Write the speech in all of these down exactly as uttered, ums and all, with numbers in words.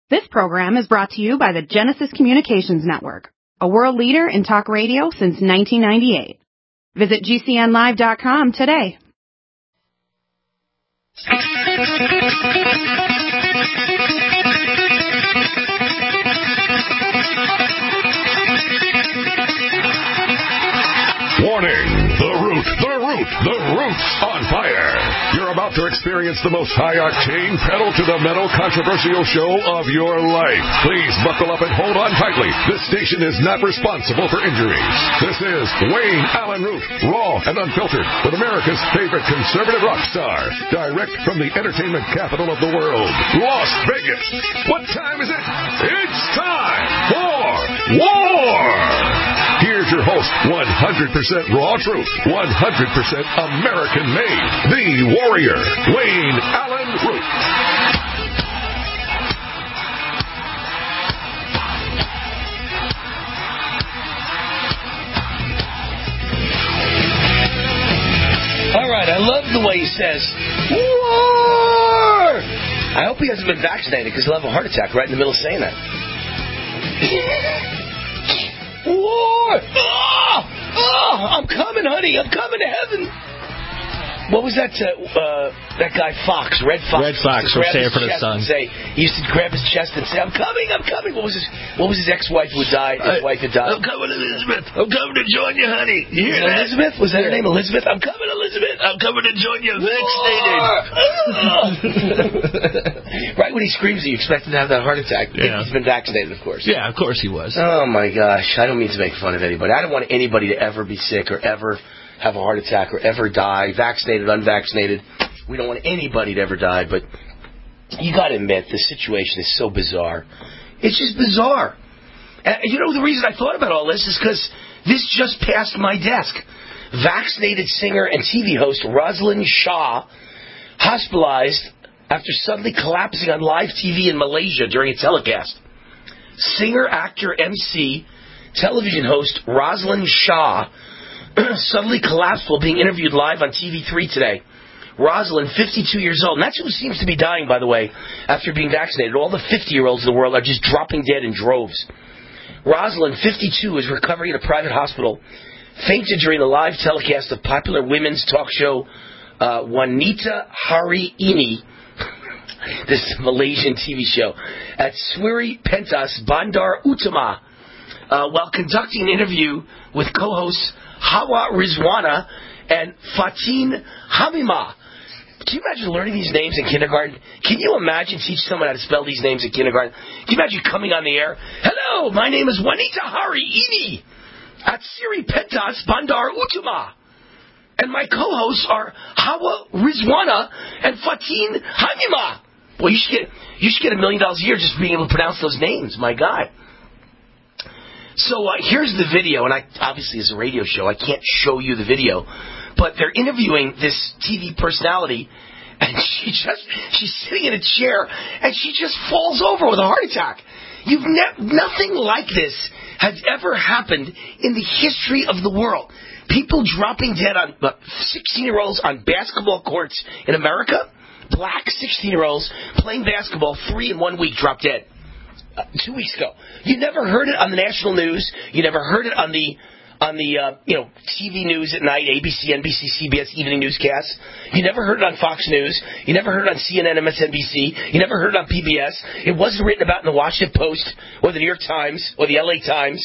This program is brought to you by the Genesis Communications Network, a world leader in talk radio since nineteen ninety-eight. Visit G C N live dot com today. Warning! The Root, the Root, the Root's on fire! You're about to experience the most high-octane, pedal-to-the-metal controversial show of your life. Please buckle up and hold on tightly. This station is not responsible for injuries. This is Wayne Allen Root, raw and unfiltered, with America's favorite conservative rock star, direct from the entertainment capital of the world, Las Vegas. What time is it? It's time for war! Here's your host, one hundred percent raw truth, one hundred percent American-made, the warrior, Wayne Allen Root. All right, I love the way he says, war! I hope he hasn't been vaccinated, because he'll have a heart attack right in the middle of saying that. War! Oh, oh, I'm coming, honey. I'm coming to heaven. What was that? Uh, uh, that guy Fox, Red Fox. Red Fox from Sanford and Son. Say, he used to grab his chest and say, "I'm coming, I'm coming." What was his? What was his ex-wife who died? His I, wife had died. I'm coming, Elizabeth. I'm coming to join you, honey. You hear that? Elizabeth? Was that her name? Elizabeth? I'm coming, Elizabeth. I'm coming to join you. Vaccinated. Right when he screams, you expect him to have that heart attack. Yeah. He's been vaccinated, of course. Yeah, of course he was. Oh my gosh! I don't mean to make fun of anybody. I don't want anybody to ever be sick or ever have a heart attack or ever die, vaccinated, unvaccinated. We don't want anybody to ever die, but you got to admit, the situation is so bizarre. It's just bizarre. And you know, the reason I thought about all this is because this just passed my desk. Vaccinated singer and T V host Rosalind Shaw hospitalized after suddenly collapsing on live T V in Malaysia during a telecast. Singer, actor, M C, television host Rosalind Shaw suddenly collapsed while being interviewed live on T V three today. Rosalind, fifty-two years old, and that's who seems to be dying, by the way, after being vaccinated. All the fifty-year-olds in the world are just dropping dead in droves. Rosalind, fifty-two, is recovering at a private hospital, fainted during the live telecast of popular women's talk show uh, Wanita Hari Ini, this Malaysian T V show, at Sri Pentas Bandar Utama, uh, while conducting an interview with co-hosts Hawa Rizwana and Fatin Hamimah. Can you imagine learning these names in kindergarten? Can you imagine teaching someone how to spell these names in kindergarten? Can you imagine coming on the air? Hello, my name is Wanita Hari Ini at Sri Pentas Bandar Utama. And my co-hosts are Hawa Rizwana and Fatin Hamimah. Well, you should get you should get a million dollars a year just being able to pronounce those names. My God. So uh, here's the video, and I obviously it's a radio show. I can't show you the video, but they're interviewing this T V personality, and she just she's sitting in a chair, and she just falls over with a heart attack. You've ne- nothing like this has ever happened in the history of the world. People dropping dead on uh, sixteen-year-olds on basketball courts in America. Black sixteen-year-olds playing basketball, three in one week dropped dead. Uh, two weeks ago. You never heard it on the national news. You never heard it on the on the uh, you know T V news at night, A B C, N B C, C B S evening newscasts. You never heard it on Fox News. You never heard it on C N N, M S N B C. You never heard it on P B S. It wasn't written about in the Washington Post or the New York Times or the L A Times.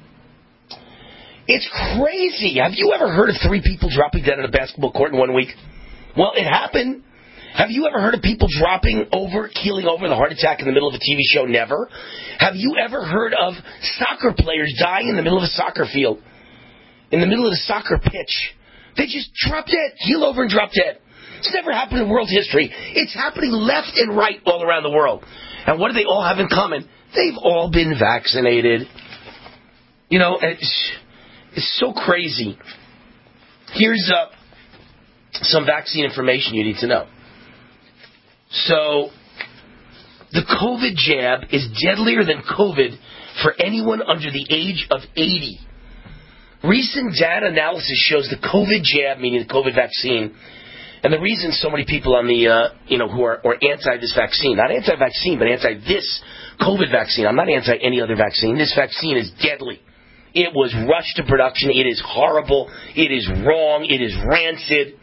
It's crazy. Have you ever heard of three people dropping dead on a basketball court in one week? Well, it happened. Have you ever heard of people dropping over, keeling over in a heart attack in the middle of a T V show? Never. Have you ever heard of soccer players dying in the middle of a soccer field? In the middle of the soccer pitch? They just drop dead, keel over and drop dead. It's never happened in world history. It's happening left and right all around the world. And what do they all have in common? They've all been vaccinated. You know, it's, it's so crazy. Here's uh, some vaccine information you need to know. So, the COVID jab is deadlier than COVID for anyone under the age of eighty. Recent data analysis shows the COVID jab, meaning the COVID vaccine, And the reason so many people on the, uh, you know, who are or anti this vaccine, not anti-vaccine, but anti this COVID vaccine. I'm not anti any other vaccine. This vaccine is deadly. It was rushed to production. It is horrible. It is wrong. It is rancid.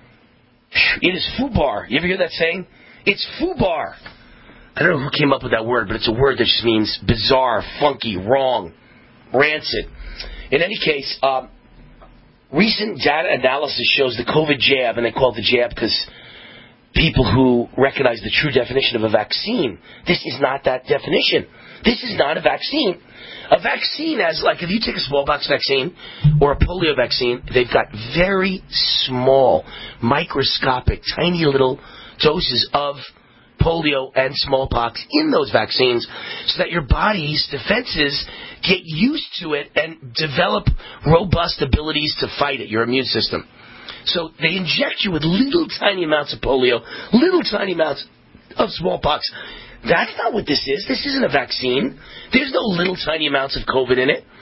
It is FUBAR. You ever hear that saying? It's FUBAR. I don't know who came up with that word, but it's a word that just means bizarre, funky, wrong, rancid. In any case, um, recent data analysis shows the COVID jab, and they call it the jab because people who recognize the true definition of a vaccine, this is not that definition. This is not a vaccine. A vaccine, as like if you take a smallpox vaccine or a polio vaccine, they've got very small, microscopic, tiny little doses of polio and smallpox in those vaccines so that your body's defenses get used to it and develop robust abilities to fight it, your immune system. So they inject you with little tiny amounts of polio, little tiny amounts of smallpox. That's not what this is. This isn't a vaccine. There's no little tiny amounts of COVID in it.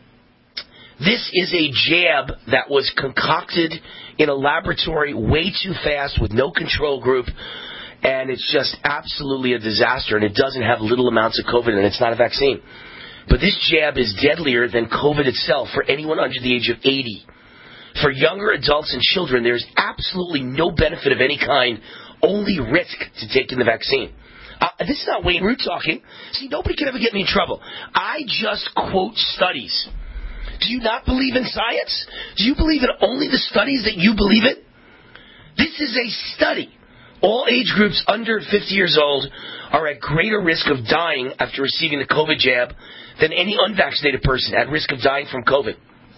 This is a jab that was concocted in a laboratory way too fast with no control group, and it's just absolutely a disaster, and it doesn't have little amounts of COVID in it. It's not a vaccine. But this jab is deadlier than COVID itself for anyone under the age of eighty. For younger adults and children, there's absolutely no benefit of any kind, only risk to taking the vaccine. Uh, this is not Wayne Root talking. See, nobody can ever get me in trouble. I just quote studies. Do you not believe in science? Do you believe in only the studies that you believe in? This is a study. All age groups under fifty years old are at greater risk of dying after receiving the COVID jab than any unvaccinated person at risk of dying from COVID.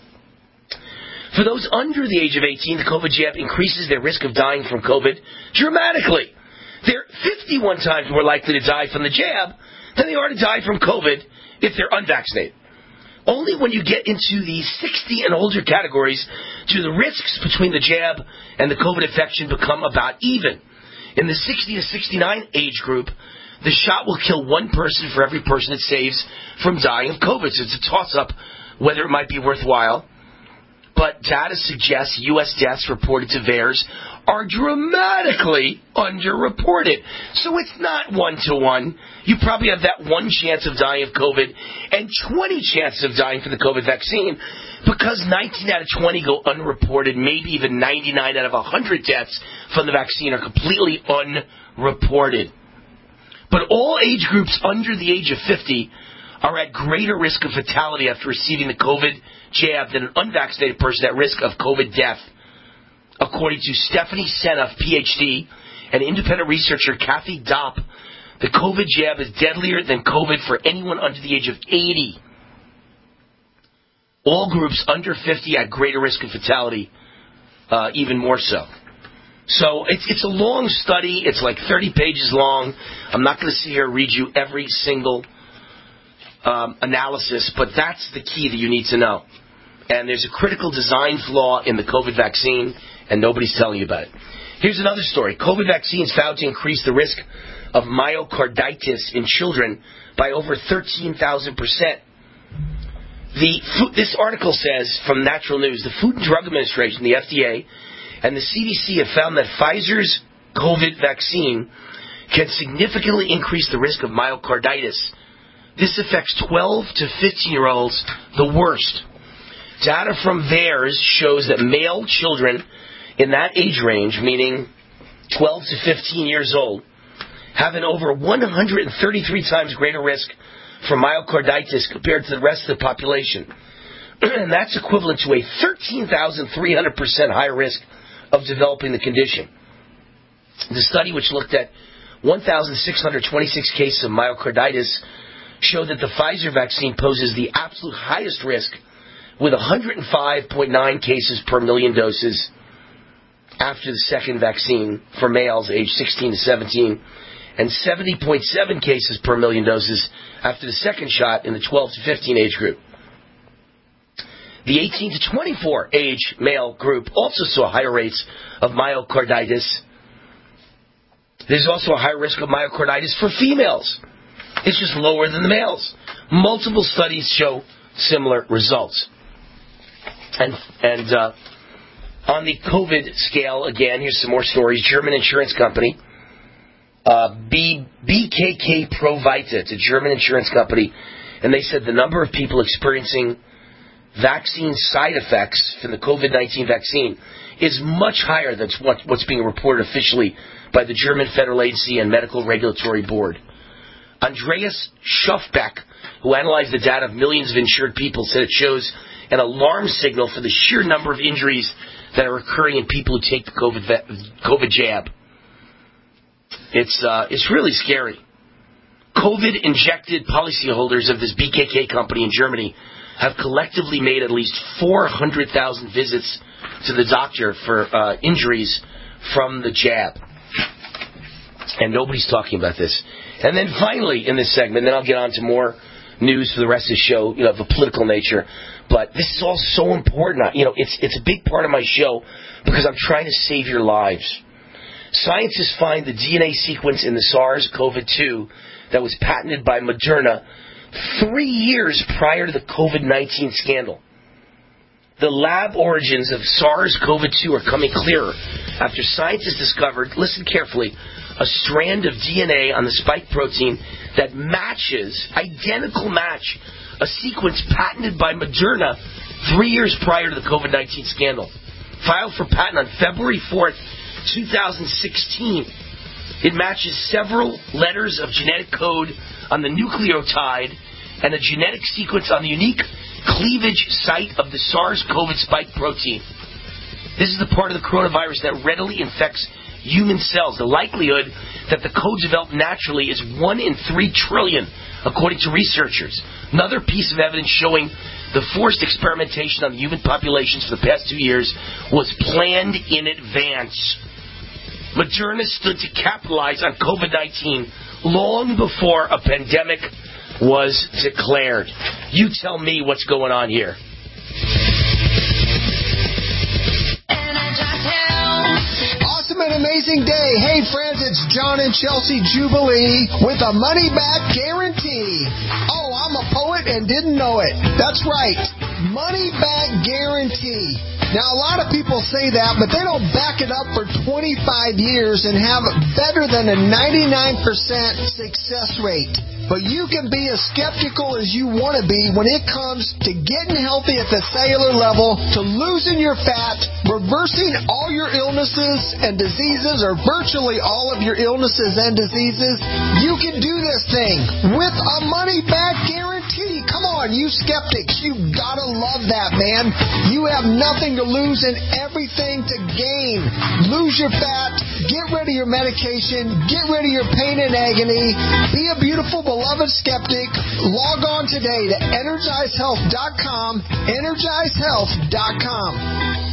For those under the age of eighteen, the COVID jab increases their risk of dying from COVID dramatically. They're fifty-one times more likely to die from the jab than they are to die from COVID if they're unvaccinated. Only when you get into the sixty and older categories do the risks between the jab and the COVID infection become about even. In the sixty to sixty-nine age group, the shot will kill one person for every person it saves from dying of COVID. So it's a toss-up whether it might be worthwhile. But data suggests U S deaths reported to VAERS are dramatically underreported. So it's not one-to-one. You probably have that one chance of dying of COVID and twenty chances of dying from the COVID vaccine because nineteen out of twenty go unreported, maybe even ninety-nine out of one hundred deaths from the vaccine are completely unreported. But all age groups under the age of fifty are at greater risk of fatality after receiving the COVID jab than an unvaccinated person at risk of COVID death. According to Stephanie Seneff, P H D, and independent researcher Kathy Dopp, the COVID jab is deadlier than COVID for anyone under the age of eighty. All groups under fifty at greater risk of fatality, uh, even more so. So it's, it's a long study. It's like thirty pages long. I'm not going to sit here and read you every single um, analysis, but that's the key that you need to know. And there's a critical design flaw in the COVID vaccine, and nobody's telling you about it. Here's another story. COVID vaccines found to increase the risk of myocarditis in children by over thirteen thousand percent. The, this article says, from Natural News, the Food and Drug Administration, the F D A, and the C D C have found that Pfizer's COVID vaccine can significantly increase the risk of myocarditis. This affects twelve to fifteen-year-olds the worst. Data from VAERS shows that male children in that age range, meaning twelve to fifteen years old, have an over one hundred thirty-three times greater risk for myocarditis compared to the rest of the population. And that's equivalent to a thirteen thousand three hundred percent higher risk of developing the condition. The study, which looked at one thousand six hundred twenty-six cases of myocarditis, showed that the Pfizer vaccine poses the absolute highest risk with one hundred five point nine cases per million doses after the second vaccine for males aged sixteen to seventeen, and seventy point seven cases per million doses after the second shot in the twelve to fifteen age group. The eighteen to twenty-four age male group also saw higher rates of myocarditis. There's also a higher risk of myocarditis for females. It's just lower than the males. Multiple studies show similar results. And and uh, On the COVID scale, again, here's some more stories. German insurance company, uh, B, BKK ProVita. It's a German insurance company. And they said the number of people experiencing vaccine side effects from the COVID nineteen vaccine is much higher than what, what's being reported officially by the German Federal Agency and Medical Regulatory Board. Andreas Schofbeck, who analyzed the data of millions of insured people, said it shows an alarm signal for the sheer number of injuries that are occurring in people who take the COVID, COVID jab. It's, uh, it's really scary. COVID-injected policyholders of this B K K company in Germany have collectively made at least four hundred thousand visits to the doctor for uh, injuries from the jab. And nobody's talking about this. And then finally in this segment, then I'll get on to more news for the rest of the show, you know, of a political nature. But this is all so important. You know, it's it's a big part of my show because I'm trying to save your lives. Scientists find the D N A sequence in the SARS-C o V two that was patented by Moderna three years prior to the COVID nineteen scandal. The lab origins of SARS-C o V two are coming clearer after scientists discovered, listen carefully, a strand of D N A on the spike protein that matches, identical match, a sequence patented by Moderna three years prior to the COVID nineteen scandal. Filed for patent on February fourth, twenty sixteen. It matches several letters of genetic code on the nucleotide and a genetic sequence on the unique cleavage site of the SARS-C o V spike protein. This is the part of the coronavirus that readily infects human cells. The likelihood that the code developed naturally is one in three trillion, according to researchers. Another piece of evidence showing the forced experimentation on the human populations for the past two years was planned in advance. Moderna stood to capitalize on COVID nineteen long before a pandemic was declared. You tell me what's going on here. Awesome and amazing day. Hey friends, it's John and Chelsea Jubilee with a money back guarantee. Oh, I'm a poet and didn't know it. That's right. Money back guarantee. Now, a lot of people say that, but they don't back it up for twenty-five years and have better than a ninety-nine percent success rate. But you can be as skeptical as you want to be when it comes to getting healthy at the cellular level, to losing your fat, reversing all your illnesses and diseases, or virtually all of your illnesses and diseases. You can do this thing with a money-back guarantee. Come on, you skeptics. You gotta love that, man. You have nothing to lose and everything to gain. Lose your fat, get rid of your medication, get rid of your pain and agony, be a beautiful, beloved skeptic. Log on today to energize health dot com, energize health dot com.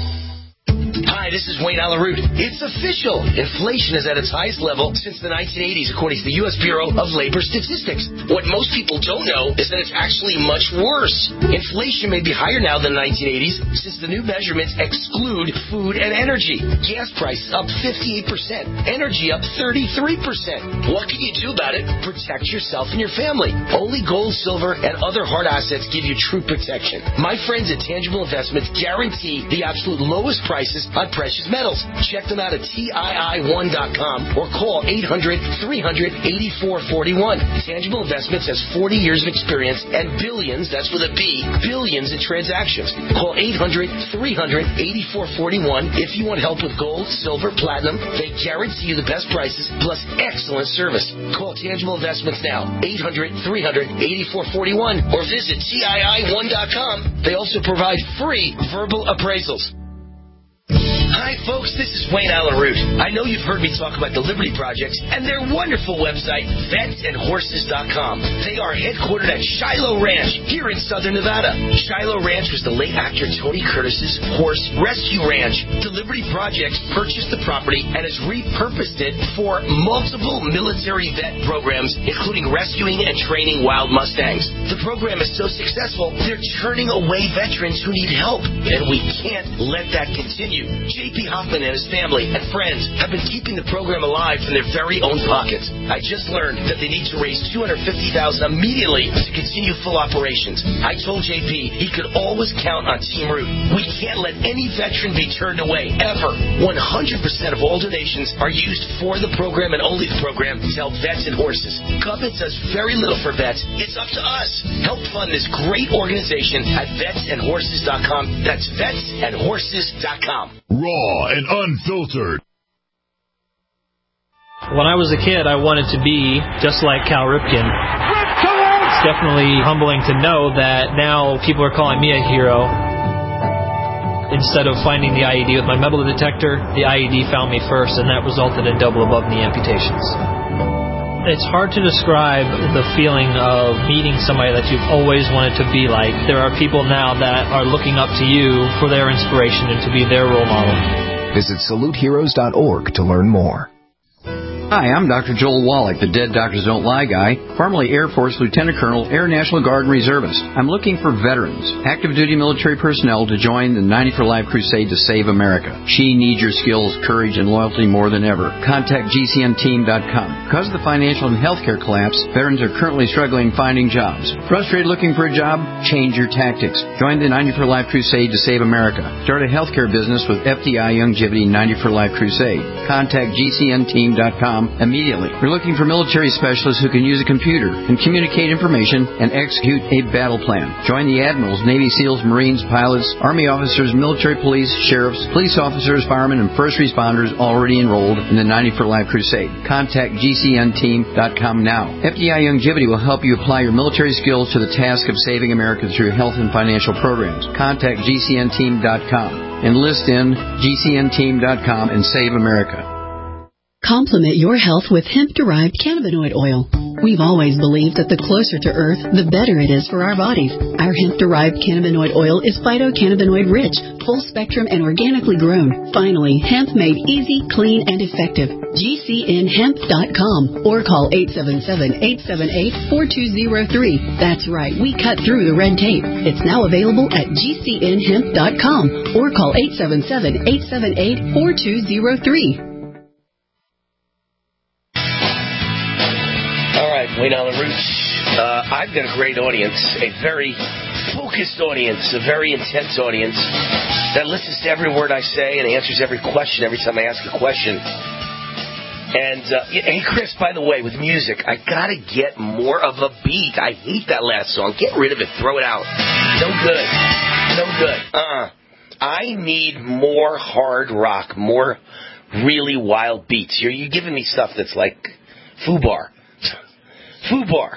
Hi, this is Wayne Allyn Root. It's official. Inflation is at its highest level since the nineteen eighties, according to the U S Bureau of Labor Statistics. What most people don't know is that it's actually much worse. Inflation may be higher now than the nineteen eighties since the new measurements exclude food and energy. Gas prices up fifty-eight percent. Energy up thirty-three percent. What can you do about it? Protect yourself and your family. Only gold, silver, and other hard assets give you true protection. My friends at Tangible Investments guarantee the absolute lowest prices on precious metals. Check them out at T I I one dot com or call eight hundred, three hundred, eighty-four forty-one. Tangible Investments has forty years of experience and billions, that's with a B, billions in transactions. Call eight hundred, three hundred, eighty-four forty-one if you want help with gold, silver, platinum. They guarantee you the best prices plus excellent service. Call Tangible Investments now, eight hundred, three hundred, eighty-four forty-one, or visit T I I one dot com. They also provide free verbal appraisals. Hi, folks. This is Wayne Allyn Root. I know you've heard me talk about the Liberty Projects and their wonderful website, vets and horses dot com. They are headquartered at Shiloh Ranch here in southern Nevada. Shiloh Ranch was the late actor Tony Curtis's horse rescue ranch. The Liberty Projects purchased the property and has repurposed it for multiple military vet programs, including rescuing and training wild Mustangs. The program is so successful, they're turning away veterans who need help, and we can't let that continue. J P P. Hoffman and his family and friends have been keeping the program alive from their very own pockets. I just learned that they need to raise two hundred fifty thousand dollars immediately to continue full operations. I told J P he could always count on Team Root. We can't let any veteran be turned away, ever. one hundred percent of all donations are used for the program and only the program to help vets and horses. Government does very little for vets. It's up to us. Help fund this great organization at vets and horses dot com. That's vets and horses dot com. Raw and unfiltered. When I was a kid, I wanted to be just like Cal Ripken. It's definitely humbling to know that now people are calling me a hero. Instead of finding the I E D with my metal detector, the I E D found me first, and that resulted in double above knee amputations. It's hard to describe the feeling of meeting somebody that you've always wanted to be like. There are people now that are looking up to you for their inspiration and to be their role model. Visit salute heroes dot org to learn more. Hi, I'm Doctor Joel Wallach, the Dead Doctors Don't Lie guy, formerly Air Force Lieutenant Colonel, Air National Guard and Reservist. I'm looking for veterans, active duty military personnel to join the ninety for Life crusade to save America. She needs your skills, courage, and loyalty more than ever. Contact G C N team dot com. Because of the financial and healthcare collapse, veterans are currently struggling finding jobs. Frustrated looking for a job? Change your tactics. Join the ninety for Life crusade to save America. Start a healthcare business with F D I Youngevity ninety for Life crusade. Contact G C N team dot com immediately. We're looking for military specialists who can use a computer and communicate information and execute a battle plan. Join the admirals, Navy SEALs, Marines, pilots, Army officers, military police, sheriffs, police officers, firemen, and first responders already enrolled in the ninety for Life crusade. Contact G C N team dot com now. F D I Youngevity will help you apply your military skills to the task of saving America through health and financial programs. Contact G C N team dot com. Enlist in G C N team dot com and save America. Complement your health with hemp-derived cannabinoid oil. We've always believed that the closer to Earth, the better it is for our bodies. Our hemp-derived cannabinoid oil is phytocannabinoid-rich, full-spectrum, and organically grown. Finally, hemp made easy, clean, and effective. G C N hemp dot com or call eight seven seven, eight seven eight, four two zero three. That's right, we cut through the red tape. It's now available at G C N hemp dot com or call eight seven seven, eight seven eight, four two zero three. Wayne Allen Roots. Uh, I've got a great audience, a very focused audience, a very intense audience that listens to every word I say and answers every question every time I ask a question. And, uh, hey, Chris, by the way, with music, I got to get more of a beat. I hate that last song. Get rid of it. Throw it out. No good. No good. Uh-uh. I need more hard rock, more really wild beats. You're, you're giving me stuff that's like foobar. Foobar.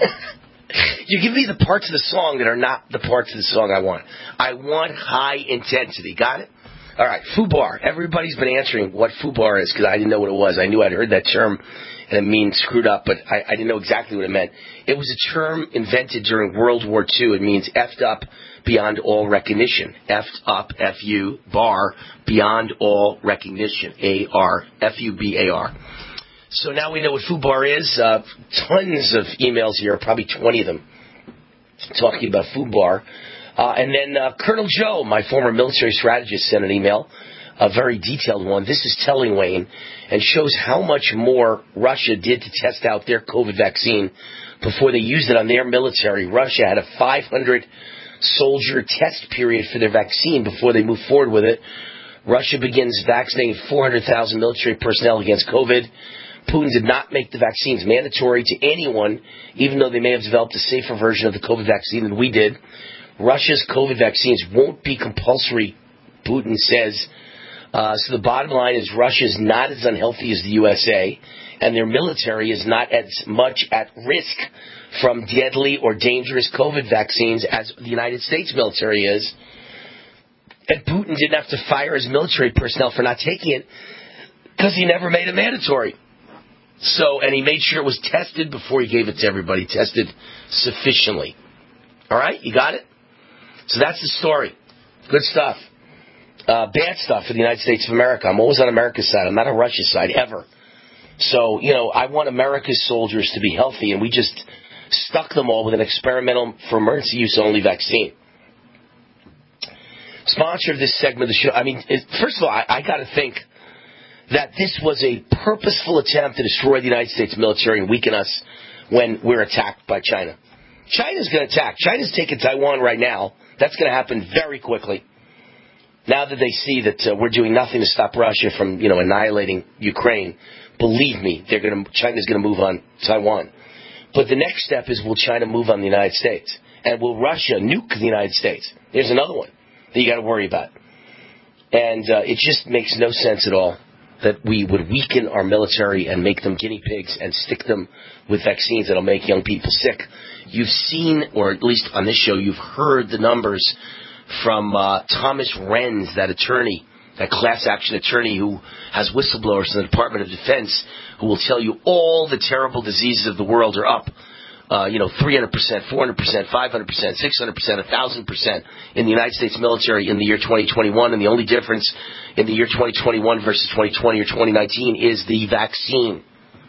You give me the parts of the song that are not the parts of the song I want. I want high intensity. Got it? All right, foobar. Everybody's been answering what foobar is because I didn't know what it was. I knew I'd heard that term, and it means screwed up, but I, I didn't know exactly what it meant. It was a term invented during World War Two. It means effed up beyond all recognition. Effed up, F U, bar, beyond all recognition. A R, F U B A R. So now we know what foobar is. Uh, tons of emails here, probably twenty of them, talking about foobar. Uh, and then uh, Colonel Joe, my former military strategist, sent an email, a very detailed one. This is telling, Wayne, and shows how much more Russia did to test out their COVID vaccine before they used it on their military. Russia had a five hundred soldier test period for their vaccine before they moved forward with it. Russia begins vaccinating four hundred thousand military personnel against COVID. Putin did not make the vaccines mandatory to anyone, even though they may have developed a safer version of the COVID vaccine than we did. Russia's COVID vaccines won't be compulsory, Putin says. Uh, so the bottom line is Russia is not as unhealthy as the U S A, and their military is not as much at risk from deadly or dangerous COVID vaccines as the United States military is. And Putin didn't have to fire his military personnel for not taking it because he never made it mandatory. So, and he made sure it was tested before he gave it to everybody, tested sufficiently. All right, you got it? So that's the story. Good stuff. Uh, bad stuff for the United States of America. I'm always on America's side. I'm not on Russia's side, ever. So, you know, I want America's soldiers to be healthy, and we just stuck them all with an experimental, for emergency use only vaccine. sponsor of this segment of the show. I mean, it, first of all, I, I got to think that this was a purposeful attempt to destroy the United States military and weaken us when we're attacked by China. China's going to attack. China's taking Taiwan right now. That's going to happen very quickly. Now that they see that uh, we're doing nothing to stop Russia from, you know, annihilating Ukraine, believe me, they're going to. China's going to move on Taiwan. But the next step is, will China move on the United States? And will Russia nuke the United States? There's another one that you got to worry about. And uh, it just makes no sense at all that we would weaken our military and make them guinea pigs and stick them with vaccines that'll make young people sick. You've seen, or at least on this show, you've heard the numbers from uh, Thomas Renz, that attorney, that class action attorney who has whistleblowers in the Department of Defense, who will tell you all the terrible diseases of the world are up. Uh, you know, three hundred percent, four hundred percent, five hundred percent, six hundred percent, one thousand percent in the United States military in the year twenty twenty-one. And the only difference in the year twenty twenty-one versus twenty twenty or twenty nineteen is the vaccine.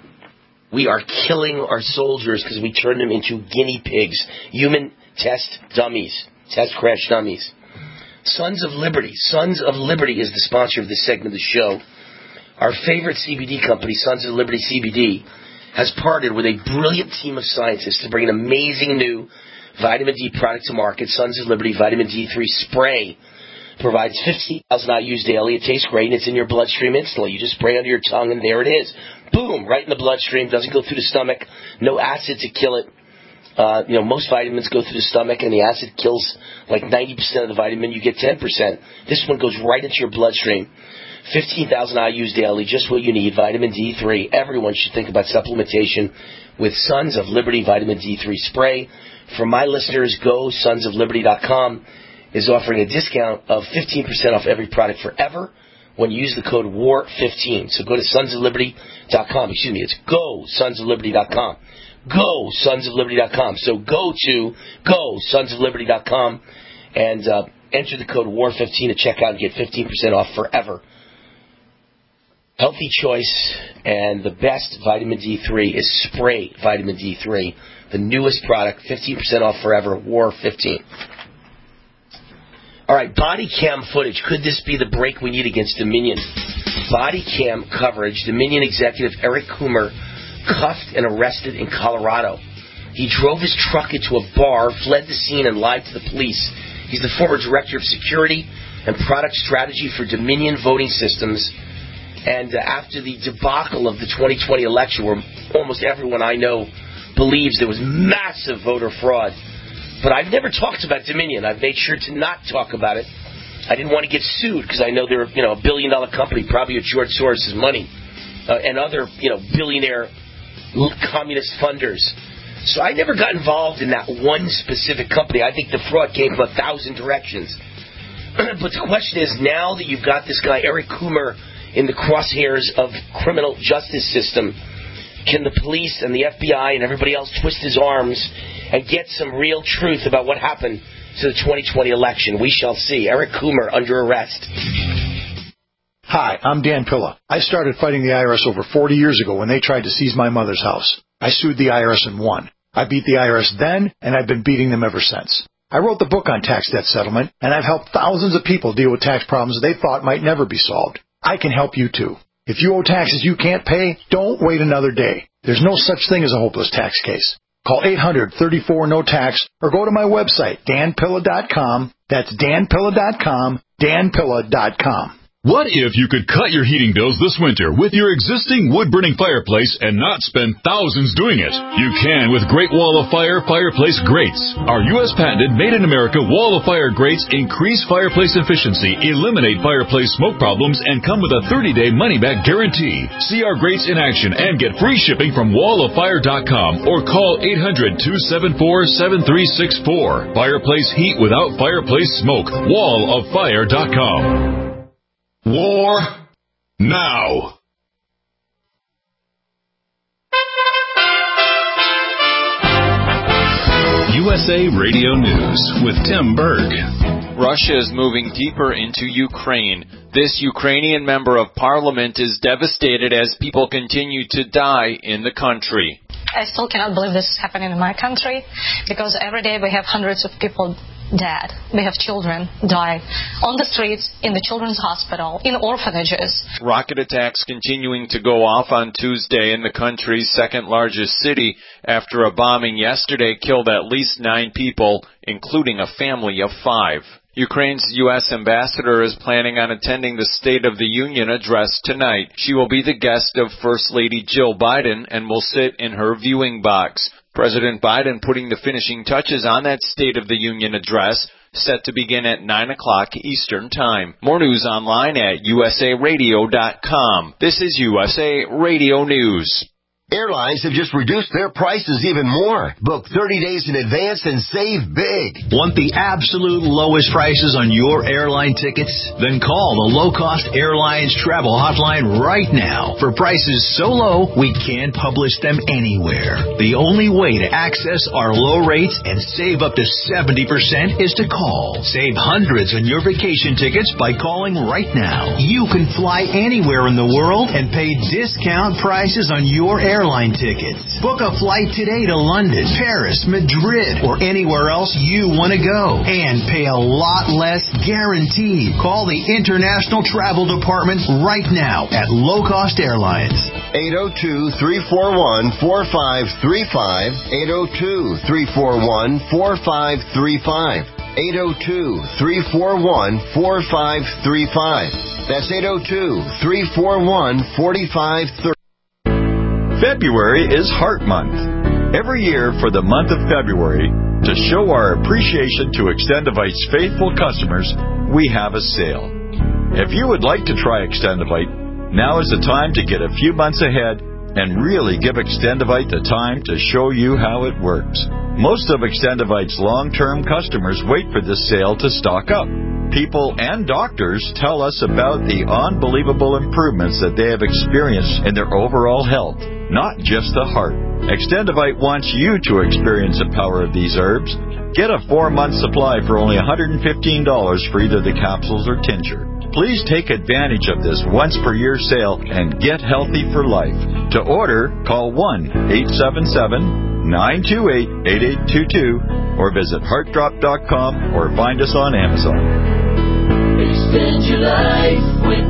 We are killing our soldiers because we turn them into guinea pigs, human test dummies, test crash dummies. Sons of Liberty. Sons of Liberty is the sponsor of this segment of the show. Our favorite C B D company, Sons of Liberty C B D, has partnered with a brilliant team of scientists to bring an amazing new vitamin D product to market. Sons of Liberty Vitamin D three Spray provides fifteen thousand I U's daily. It tastes great, and it's in your bloodstream instantly. You just spray under your tongue, and there it is. Boom, right in the bloodstream. Doesn't go through the stomach. No acid to kill it. Uh, you know, most vitamins go through the stomach, and the acid kills like ninety percent of the vitamin. You get ten percent. This one goes right into your bloodstream. fifteen thousand I U's daily, just what you need. Vitamin D three. Everyone should think about supplementation with Sons of Liberty Vitamin D three Spray. For my listeners, go sons of liberty dot com is offering a discount of fifteen percent off every product forever when you use the code W A R fifteen. So go to sons of liberty dot com. Excuse me, it's go sons of liberty dot com. Go sons of liberty dot com. So go to go sons of liberty dot com and uh, enter the code W A R fifteen to check out and get fifteen percent off forever. Healthy choice, and the best vitamin D three is Spray Vitamin D three, the newest product, fifteen percent off forever, W A R fifteen. All right, body cam footage. Could this be the break we need against Dominion? Body cam coverage. Dominion executive Eric Coomer cuffed and arrested in Colorado. He drove his truck into a bar, fled the scene, and lied to the police. He's the former director of security and product strategy for Dominion Voting Systems. And uh, after the debacle of the twenty twenty election, where almost everyone I know believes there was massive voter fraud, but I've never talked about Dominion. I've made sure to not talk about it. I didn't want to get sued because I know they're, you know, a billion-dollar company, probably with George Soros' money uh, and other, you know, billionaire communist funders. So I never got involved in that one specific company. I think the fraud came from a thousand directions. But the question is, now that you've got this guy Eric Coomer in the crosshairs of criminal justice system, can the police and the F B I and everybody else twist his arms and get some real truth about what happened to the twenty twenty election? We shall see. Eric Coomer under arrest. Hi, I'm Dan Pilla. I started fighting the I R S over forty years ago when they tried to seize my mother's house. I sued the I R S and won. I beat the I R S then, and I've been beating them ever since. I wrote the book on tax debt settlement, and I've helped thousands of people deal with tax problems they thought might never be solved. I can help you too. If you owe taxes you can't pay, don't wait another day. There's no such thing as a hopeless tax case. Call eight hundred, thirty-four, no tax or go to my website, dan pilla dot com. That's dan pilla dot com, dan pilla dot com. What if you could cut your heating bills this winter with your existing wood-burning fireplace and not spend thousands doing it? You can with Great Wall of Fire Fireplace Grates. Our U S patented made-in-America Wall of Fire grates increase fireplace efficiency, eliminate fireplace smoke problems, and come with a thirty-day money-back guarantee. See our grates in action and get free shipping from wall of fire dot com or call eight hundred, two seven four, seven three six four. Fireplace heat without fireplace smoke. wall of fire dot com. War now. U S A Radio News with Tim Berg. Russia is moving deeper into Ukraine. This Ukrainian member of parliament is devastated as people continue to die in the country. I still cannot believe this is happening in my country because every day we have hundreds of people dead. They have children die on the streets, in the children's hospital, in orphanages. Rocket attacks continuing to go off on Tuesday in the country's second largest city after a bombing yesterday killed at least nine people, including a family of five. Ukraine's U S ambassador is planning on attending the State of the Union address tonight. She will be the guest of First Lady Jill Biden and will sit in her viewing box. President Biden putting the finishing touches on that State of the Union address, set to begin at nine o'clock Eastern Time. More news online at U S A radio dot com. This is U S A Radio News. Airlines have just reduced their prices even more. Book thirty days in advance and save big. Want the absolute lowest prices on your airline tickets? Then call the Low Cost Airlines Travel Hotline right now. For prices so low, we can't publish them anywhere. The only way to access our low rates and save up to seventy percent is to call. Save hundreds on your vacation tickets by calling right now. You can fly anywhere in the world and pay discount prices on your airline Airline tickets. Book a flight today to London, Paris, Madrid, or anywhere else you want to go and pay a lot less guaranteed. Call the International Travel Department right now at Low Cost Airlines. eight oh two, three four one, four five three five, eight oh two, three four one, four five three five, eight oh two, three four one, four five three five. That's eight oh two, three four one, four five three five. February is Heart Month. Every year for the month of February, to show our appreciation to Extendivite's faithful customers, we have a sale. If you would like to try Extendivite, now is the time to get a few months ahead and really give Extendivite the time to show you how it works. Most of Extendivite's long-term customers wait for this sale to stock up. People and doctors tell us about the unbelievable improvements that they have experienced in their overall health, not just the heart. Extendivite wants you to experience the power of these herbs. Get a four-month supply for only one hundred fifteen dollars for either the capsules or tincture. Please take advantage of this once-per-year sale and get healthy for life. To order, call one eight seven seven, nine two eight, eight eight two two or visit heart drop dot com or find us on Amazon. Extend your life with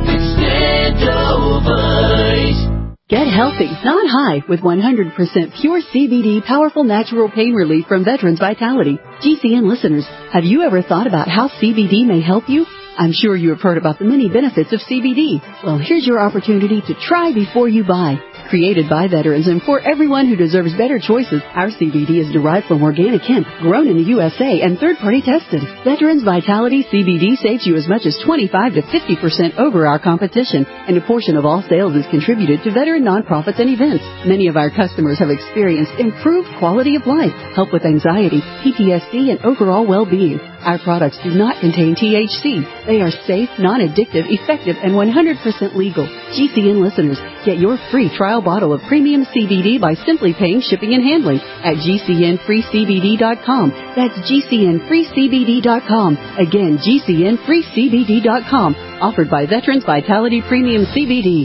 Extendivite. Get healthy, not high, with one hundred percent pure C B D powerful natural pain relief from Veterans Vitality. G C N listeners, have you ever thought about how C B D may help you? I'm sure you have heard about the many benefits of C B D. Well, here's your opportunity to try before you buy. Created by veterans and for everyone who deserves better choices, our C B D is derived from organic hemp, grown in the U S A, and third-party tested. Veterans Vitality C B D saves you as much as twenty-five to fifty percent over our competition, and a portion of all sales is contributed to veteran nonprofits and events. Many of our customers have experienced improved quality of life, help with anxiety, P T S D, and overall well-being. Our products do not contain T H C. They are safe, non-addictive, effective, and one hundred percent legal. G C N listeners, get your free trial bottle of premium C B D by simply paying shipping and handling at G C N free C B D dot com. That's G C N free C B D dot com. Again, G C N free C B D dot com. Offered by Veterans Vitality Premium C B D.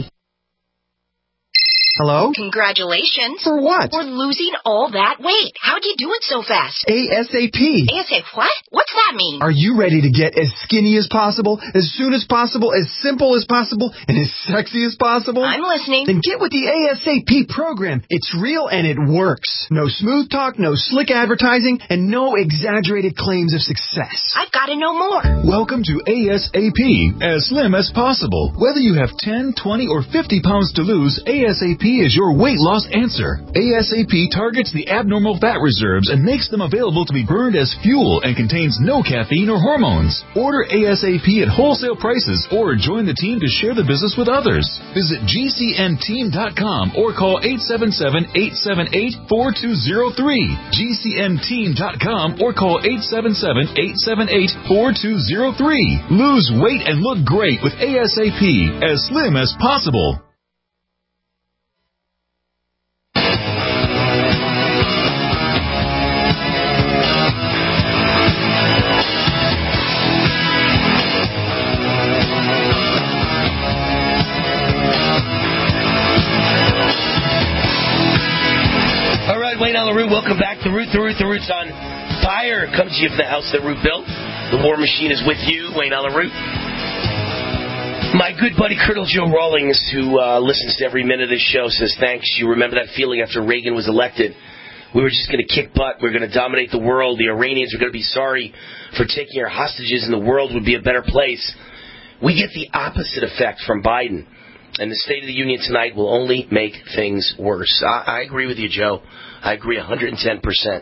Hello? Congratulations. For what? For losing all that weight. How'd you do it so fast? ASAP. ASAP what? What's that mean? Are you ready to get as skinny as possible, as soon as possible, as simple as possible, and as sexy as possible? I'm listening. Then get with the ASAP program. It's real and it works. No smooth talk, no slick advertising, and no exaggerated claims of success. I've got to know more. Welcome to ASAP, as slim as possible. Whether you have ten, twenty, or fifty pounds to lose, ASAP is your weight loss answer. ASAP targets the abnormal fat reserves and makes them available to be burned as fuel and contains no caffeine or hormones. Order ASAP at wholesale prices or join the team to share the business with others. Visit G C N team dot com or call eight seven seven, eight seven eight, four two zero three. G C N team dot com or call eight seven seven, eight seven eight, four two zero three. Lose weight and look great with ASAP, as slim as possible. Wayne on the Root, welcome back. The Root, The Root, The Root's on Fire comes to you from the house that Root built. The War Machine is with you, Wayne Allen Root. My good buddy Colonel Joe Rawlings, who uh, listens to every minute of this show, says, thanks. You remember that feeling after Reagan was elected? We were just going to kick butt. We were going to dominate the world. The Iranians were going to be sorry for taking our hostages, and the world would be a better place. We get the opposite effect from Biden. And the State of the Union tonight will only make things worse. I, I agree with you, Joe. I agree one hundred ten percent.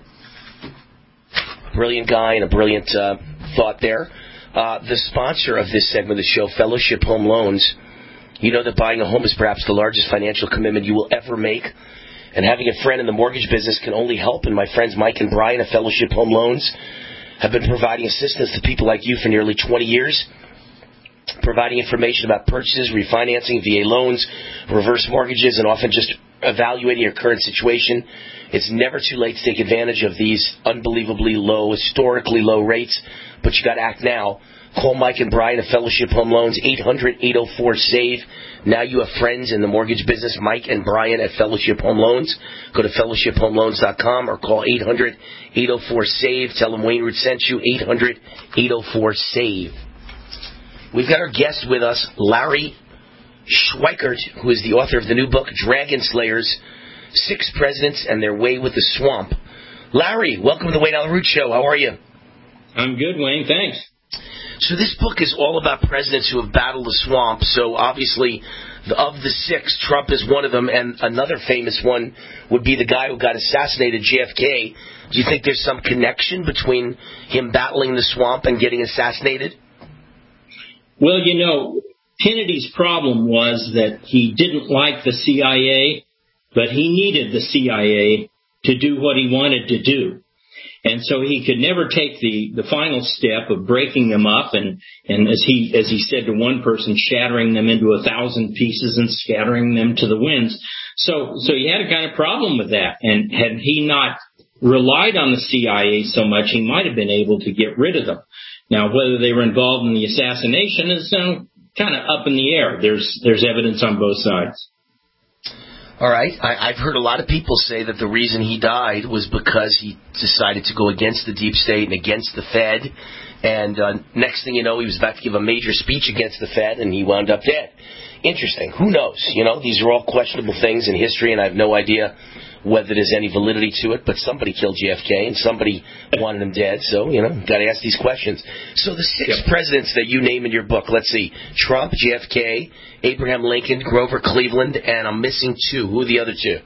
Brilliant guy and a brilliant uh, thought there. Uh, the sponsor of this segment of the show, Fellowship Home Loans. You know that buying a home is perhaps the largest financial commitment you will ever make. And having a friend in the mortgage business can only help. And my friends Mike and Brian of Fellowship Home Loans have been providing assistance to people like you for nearly twenty years. Providing information about purchases, refinancing, V A loans, reverse mortgages, and often just evaluating your current situation. It's never too late to take advantage of these unbelievably low, historically low rates, but you got to act now. Call Mike and Brian of Fellowship Home Loans, eight hundred, eight oh four, SAVE. Now you have friends in the mortgage business, Mike and Brian at Fellowship Home Loans. Go to fellowship home loans dot com or call eight hundred, eight oh four, SAVE. Tell them Wayne Root sent you, eight hundred, eight oh four, SAVE. We've got our guest with us, Larry Schweikert, who is the author of the new book, Dragon Slayers, Six Presidents and Their Way with the Swamp. Larry, welcome to the Wayne Allen Root Show. How are you? I'm good, Wayne. Thanks. So this book is all about presidents who have battled the swamp. So obviously, the, of the six, Trump is one of them, and another famous one would be the guy who got assassinated, J F K. Do you think there's some connection between him battling the swamp and getting assassinated? Well, you know, Kennedy's problem was that he didn't like the C I A, but he needed the C I A to do what he wanted to do. And so he could never take the, the final step of breaking them up and, and as he as he said to one person, shattering them into a thousand pieces and scattering them to the winds. So so he had a kind of problem with that. And had he not relied on the C I A so much, he might have been able to get rid of them. Now, whether they were involved in the assassination is um, kind of up in the air. There's there's evidence on both sides. All right. I, I've heard a lot of people say that the reason he died was because he decided to go against the deep state and against the Fed. And uh, next thing you know, he was about to give a major speech against the Fed, and he wound up dead. Interesting. Who knows? You know, these are all questionable things in history, and I have no idea whether there's any validity to it, but somebody killed J F K and somebody wanted him dead, so, you know, got to ask these questions. So the six yep. presidents that you name in your book, let's see, Trump, J F K, Abraham Lincoln, Grover Cleveland, and I'm missing two. Who are the other two?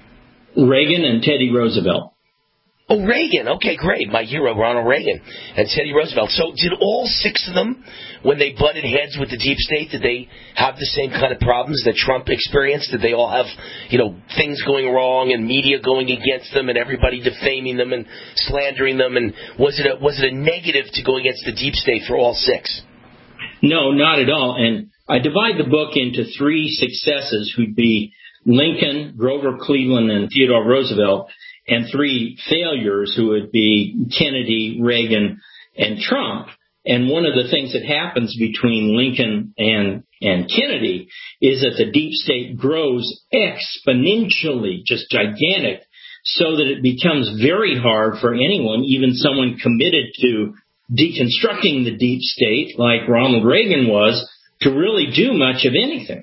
Reagan and Teddy Roosevelt. Oh, Reagan. Okay, great. My hero, Ronald Reagan and Teddy Roosevelt. So did all six of them, when they butted heads with the deep state, did they have the same kind of problems that Trump experienced? Did they all have, you know, things going wrong and media going against them and everybody defaming them and slandering them? And was it a, was it a negative to go against the deep state for all six? No, not at all. And I divide the book into three successes who'd be Lincoln, Grover Cleveland, and Theodore Roosevelt, and three failures who would be Kennedy, Reagan, and Trump. And one of the things that happens between Lincoln and, and Kennedy is that the deep state grows exponentially, just gigantic, so that it becomes very hard for anyone, even someone committed to deconstructing the deep state like Ronald Reagan was, to really do much of anything.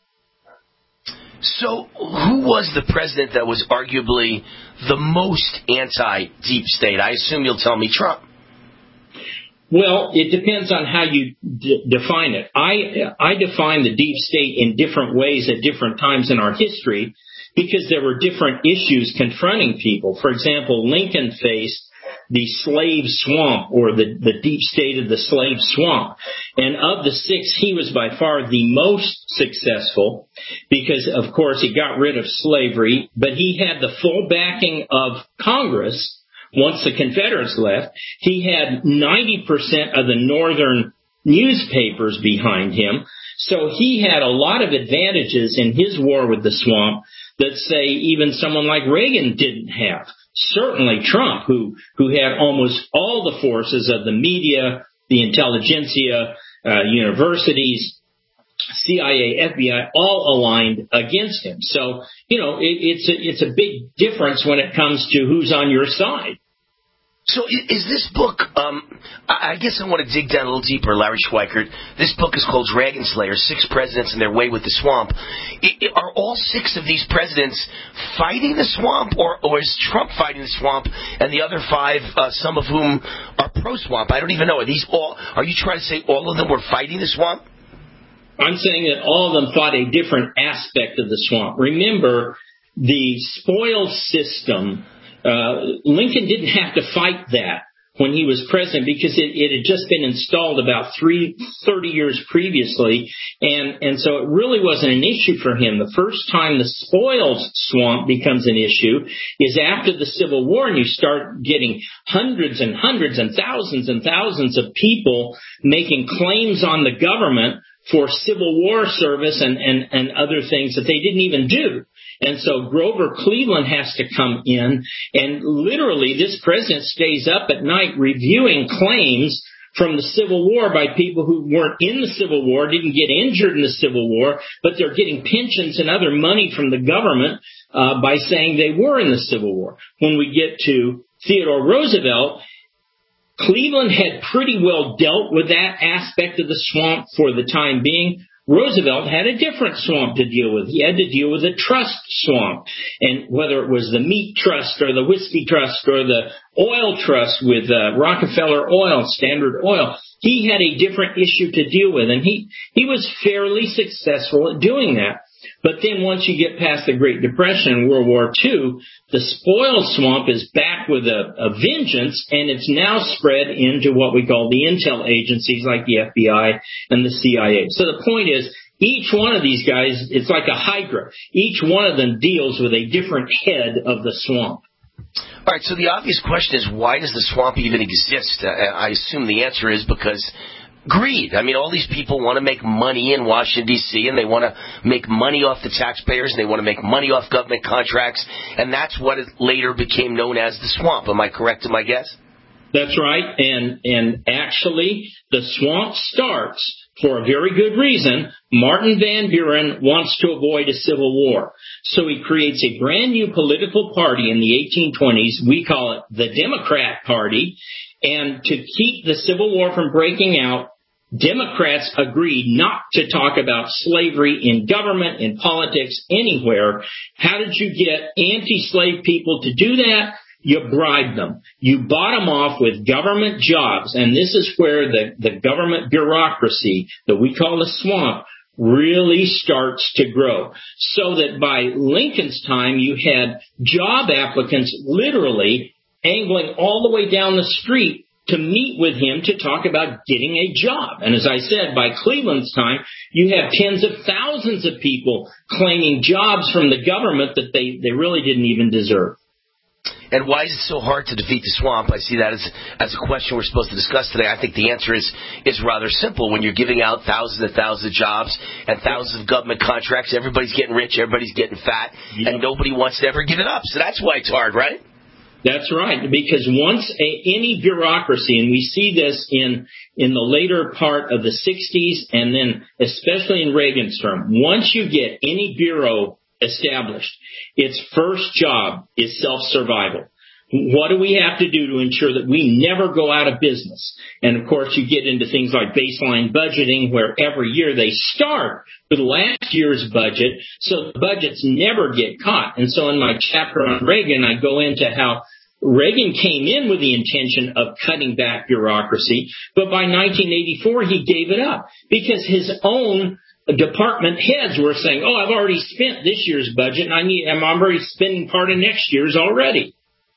So who was the president that was arguably the most anti-deep state? I assume you'll tell me Trump. Well, it depends on how you d- define it. I I define the deep state in different ways at different times in our history because there were different issues confronting people. For example, Lincoln faced the slave swamp, or the, the deep state of the slave swamp. And of the six, he was by far the most successful because, of course, he got rid of slavery, but he had the full backing of Congress. Once the Confederates left, he had ninety percent of the northern newspapers behind him. So he had a lot of advantages in his war with the swamp that, say, even someone like Reagan didn't have. Certainly Trump, who who had almost all the forces of the media, the intelligentsia, uh, universities, C I A, F B I, all aligned against him. So, you know, it, it's a, it's a big difference when it comes to who's on your side. So is this book, um, I guess I want to dig down a little deeper, Larry Schweikert. This book is called Dragon Slayer, Six Presidents and Their Way with the Swamp. I, are all six of these presidents fighting the swamp, or, or is Trump fighting the swamp and the other five, uh, some of whom are pro-swamp? I don't even know. Are these all, are you trying to say all of them were fighting the swamp? I'm saying that all of them fought a different aspect of the swamp. Remember, the spoils system, uh, Lincoln didn't have to fight that when he was president because it, it had just been installed about three, thirty years previously, and, and so it really wasn't an issue for him. The first time the spoils swamp becomes an issue is after the Civil War, and you start getting hundreds and hundreds and thousands and thousands of people making claims on the government for Civil War service and, and, and other things that they didn't even do. And so Grover Cleveland has to come in, and literally this president stays up at night reviewing claims from the Civil War by people who weren't in the Civil War, didn't get injured in the Civil War, but they're getting pensions and other money from the government uh, by saying they were in the Civil War. When we get to Theodore Roosevelt, Cleveland had pretty well dealt with that aspect of the swamp for the time being. Roosevelt had a different swamp to deal with. He had to deal with a trust swamp. And whether it was the meat trust or the whiskey trust or the oil trust with uh, Rockefeller Oil, Standard Oil, he had a different issue to deal with. And he, he was fairly successful at doing that. But then once you get past the Great Depression and World War Two, the spoils swamp is back with a, a vengeance, and it's now spread into what we call the intel agencies like the F B I and the C I A. So the point is, each one of these guys, it's like a hydra. Each one of them deals with a different head of the swamp. All right, so the obvious question is, why does the swamp even exist? Uh, I assume the answer is because greed. I mean, all these people want to make money in Washington, D C, and they want to make money off the taxpayers, and they want to make money off government contracts, and that's what it later became known as the swamp. Am I correct in my guess? That's right, and and actually, the swamp starts for a very good reason. Martin Van Buren wants to avoid a civil war, so he creates a brand new political party in the eighteen twenties. We call it the Democrat Party, and to keep the Civil War from breaking out, Democrats agreed not to talk about slavery in government, in politics, anywhere. How did you get anti-slave people to do that? You bribe them. You bought them off with government jobs. And this is where the, the government bureaucracy that we call the swamp really starts to grow. So that by Lincoln's time, you had job applicants literally angling all the way down the street to meet with him to talk about getting a job. And as I said, by Cleveland's time, you have tens of thousands of people claiming jobs from the government that they, they really didn't even deserve. And why is it so hard to defeat the swamp? I see that as as a question we're supposed to discuss today. I think the answer is is rather simple. When you're giving out thousands and thousands of jobs and thousands of government contracts, everybody's getting rich, everybody's getting fat, yep. and nobody wants to ever give it up. So that's why it's hard, right? That's right, because once a, any bureaucracy, and we see this in in the later part of the sixties and then especially in Reagan's term, once you get any bureau established, its first job is self-survival. What do we have to do to ensure that we never go out of business? And, of course, you get into things like baseline budgeting, where every year they start with last year's budget, so the budgets never get caught. And so in my chapter on Reagan, I go into how Reagan came in with the intention of cutting back bureaucracy, but by nineteen eighty-four, he gave it up because his own department heads were saying, oh, I've already spent this year's budget, and I need, I'm already spending part of next year's already.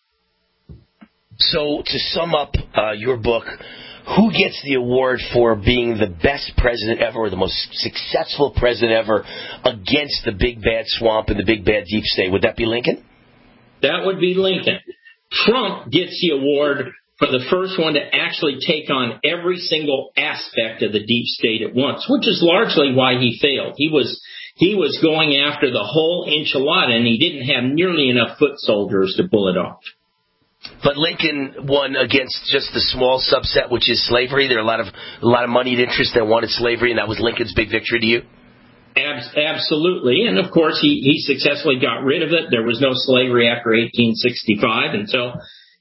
So to sum up uh, your book, who gets the award for being the best president ever or the most successful president ever against the big bad swamp and the big bad deep state? Would that be Lincoln? That would be Lincoln. Trump gets the award for the first one to actually take on every single aspect of the deep state at once, which is largely why he failed. He was he was going after the whole enchilada, and he didn't have nearly enough foot soldiers to pull it off. But Lincoln won against just the small subset, which is slavery. There are a lot of a lot of moneyed interests that wanted slavery, and that was Lincoln's big victory to you? Absolutely. And, of course, he, he successfully got rid of it. There was no slavery after eighteen sixty-five. And so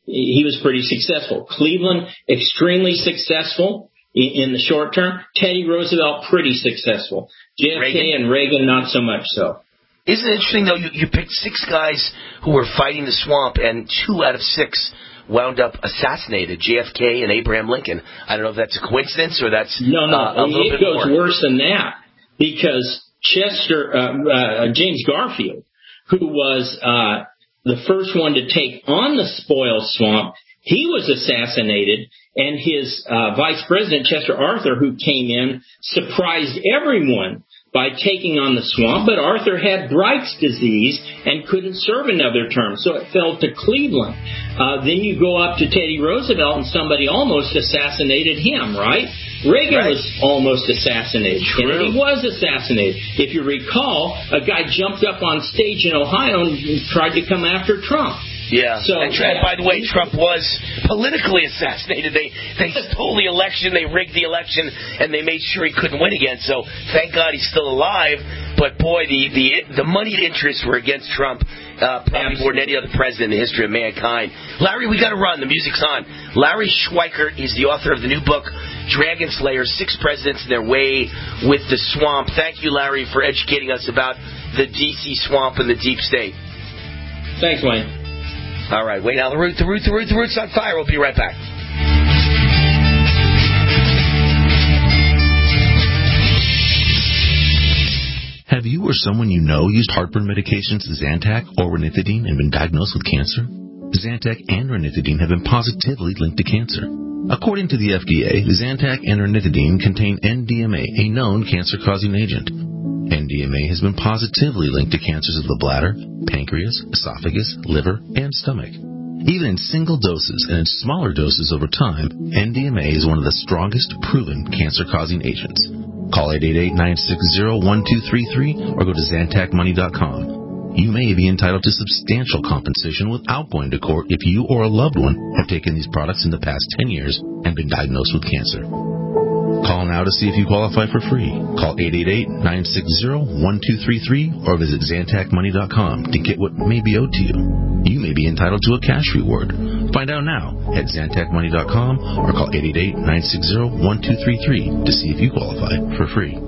he was pretty successful. Cleveland, extremely successful in, in the short term. Teddy Roosevelt, pretty successful. J F K Reagan. and Reagan, not so much so. Isn't it interesting, though, you, you picked six guys who were fighting the swamp, and two out of six wound up assassinated, J F K and Abraham Lincoln. I don't know if that's a coincidence or that's no, no. Uh, a little it bit goes more. worse than that, because Chester, uh, uh, James Garfield, who was uh, the first one to take on the spoil swamp, he was assassinated, and his uh, vice president, Chester Arthur, who came in, surprised everyone by taking on the swamp, but Arthur had Bright's disease and couldn't serve another term, so it fell to Cleveland. Uh, then you go up to Teddy Roosevelt, and somebody almost assassinated him, right? Reagan right. was almost assassinated. True. Kennedy was assassinated. If you recall, a guy jumped up on stage in Ohio and tried to come after Trump. Yeah. So, and yeah. by the way, Trump was politically assassinated. They they stole the election, they rigged the election, and they made sure he couldn't win again. So thank God he's still alive. But boy, the the the moneyed interests were against Trump, uh, probably more than any other president in the history of mankind. Larry, we got to run. The music's on. Larry Schweikert is the author of the new book, Dragon Slayers: Six Presidents and Their Way with the Swamp. Thank you, Larry, for educating us about the D C swamp and the deep state. Thanks, Wayne. All right, wait now. The root, the root, the root, the root's on fire. We'll be right back. Have you or someone you know used heartburn medications Zantac or ranitidine and been diagnosed with cancer? Zantac and ranitidine have been positively linked to cancer. According to the F D A, Zantac and ranitidine contain N D M A, a known cancer-causing agent. N D M A has been positively linked to cancers of the bladder, pancreas, esophagus, liver, and stomach. Even in single doses and in smaller doses over time, N D M A is one of the strongest proven cancer-causing agents. Call eight eight eight, nine six zero, one two three three or go to Zantac Money dot com. You may be entitled to substantial compensation without going to court if you or a loved one have taken these products in the past ten years and been diagnosed with cancer. Call now to see if you qualify for free. Call eight eight eight, nine six zero, one two three three or visit Zantac Money dot com to get what may be owed to you. You may be entitled to a cash reward. Find out now at Zantac Money dot com or call eight eight eight, nine six zero, one two three three to see if you qualify for free.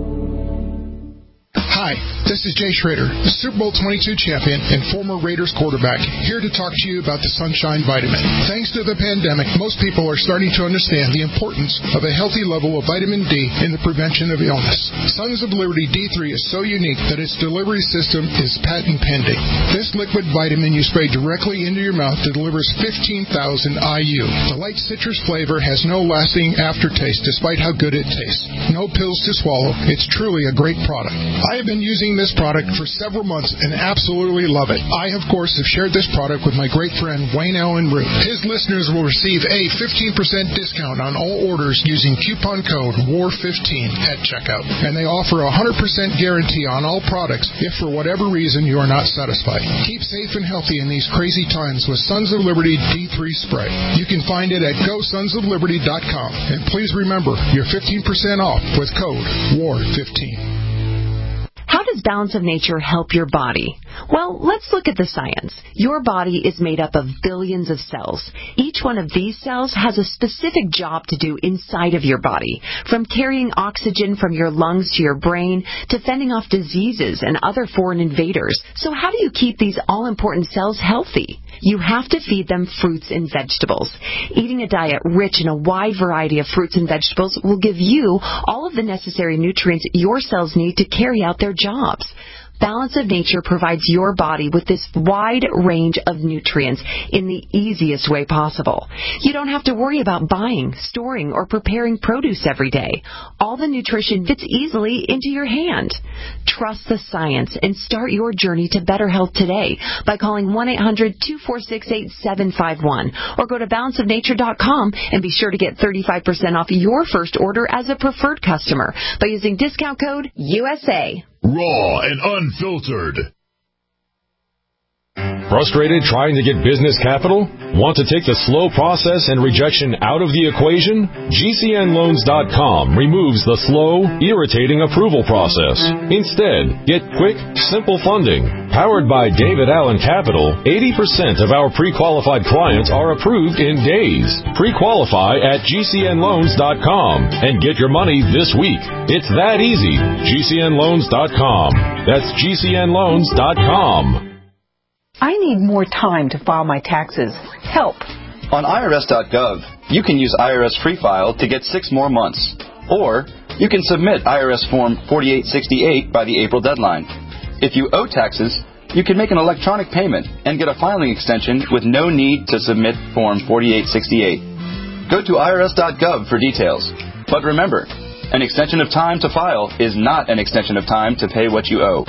Hi, this is Jay Schrader, the Super Bowl twenty-two champion and former Raiders quarterback, here to talk to you about the Sunshine Vitamin. Thanks to the pandemic, most people are starting to understand the importance of a healthy level of vitamin D in the prevention of illness. Sons of Liberty D three is so unique that its delivery system is patent pending. This liquid vitamin you spray directly into your mouth that delivers fifteen thousand I U. The light citrus flavor has no lasting aftertaste despite how good it tastes. No pills to swallow. It's truly a great product. I have been using this product for several months and absolutely love it. I, of course, have shared this product with my great friend Wayne Allen Root. His listeners will receive a fifteen percent discount on all orders using coupon code W A R fifteen at checkout. And they offer a one hundred percent guarantee on all products if for whatever reason you are not satisfied. Keep safe and healthy in these crazy times with Sons of Liberty D three Spray. You can find it at go sons of liberty dot com. And please remember, you're fifteen percent off with code W A R fifteen. How does Balance of Nature help your body? Well, let's look at the science. Your body is made up of billions of cells. Each one of these cells has a specific job to do inside of your body, from carrying oxygen from your lungs to your brain to fending off diseases and other foreign invaders. So how do you keep these all-important cells healthy? You have to feed them fruits and vegetables. Eating a diet rich in a wide variety of fruits and vegetables will give you all of the necessary nutrients your cells need to carry out their jobs. Balance of Nature provides your body with this wide range of nutrients in the easiest way possible. You don't have to worry about buying, storing, or preparing produce every day. All the nutrition fits easily into your hand. Trust the science and start your journey to better health today by calling one eight hundred, two four six, eight seven five one or go to balance of nature dot com and be sure to get thirty-five percent off your first order as a preferred customer by using discount code U S A. Raw and unfiltered. Frustrated trying to get business capital? Want to take the slow process and rejection out of the equation? G C N loans dot com removes the slow, irritating approval process. Instead, get quick, simple funding. Powered by David Allen Capital, eighty percent of our pre-qualified clients are approved in days. Pre-qualify at G C N loans dot com and get your money this week. It's that easy. G C N loans dot com. That's G C N loans dot com. I need more time to file my taxes. Help. On I R S dot gov, you can use I R S Free File to get six more months. Or you can submit I R S Form forty-eight sixty-eight by the April deadline. If you owe taxes, you can make an electronic payment and get a filing extension with no need to submit Form forty-eight sixty-eight. Go to I R S dot gov for details. But remember, an extension of time to file is not an extension of time to pay what you owe.